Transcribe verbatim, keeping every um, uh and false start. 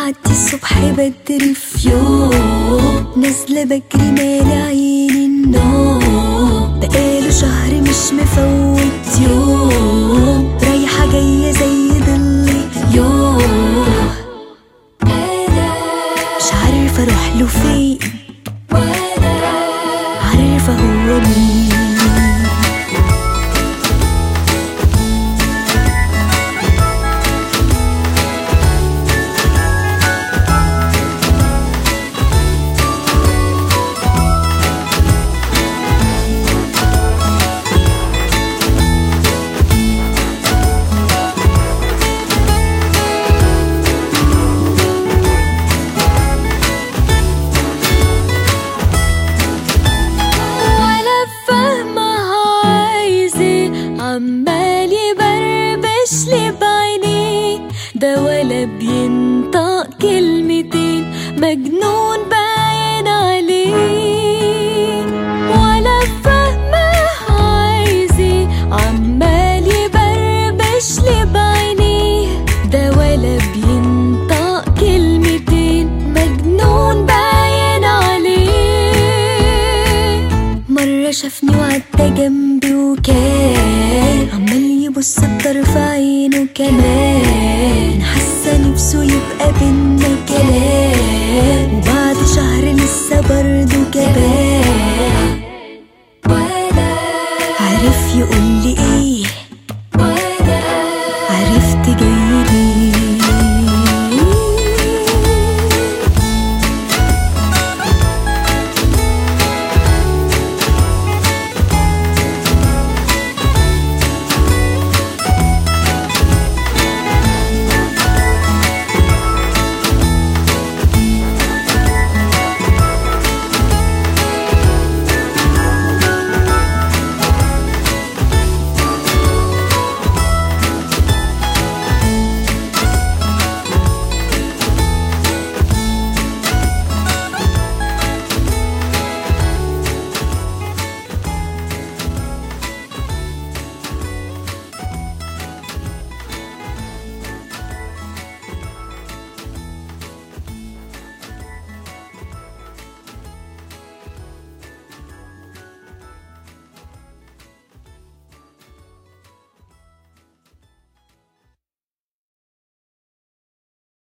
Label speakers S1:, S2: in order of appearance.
S1: بعدي الصبح بدري في يوم، نازلة بجري مالي عيني النوم، بقاله شهر مش مفوت يوم، رايحة جاية زي ضل يوم، مش عارفة اروح له فين ولا عارفة هو مين. عمال يبربش لي بعينيه، ده ولا بينطق كلمتين، مجنون باين عليه، ولا فاهمة عايز ايه، عمال يبربش لي بعينيه، ده ولا بينطق كلمتين، مجنون باين عليه. مرة شافني وعدى جنبي وكان عمال يبص بطرف عينه كمان، حاسة نفسه يبقى بينا كلام، وبعد شهر لسه برضه جبان، ولا عارف يقولي ايه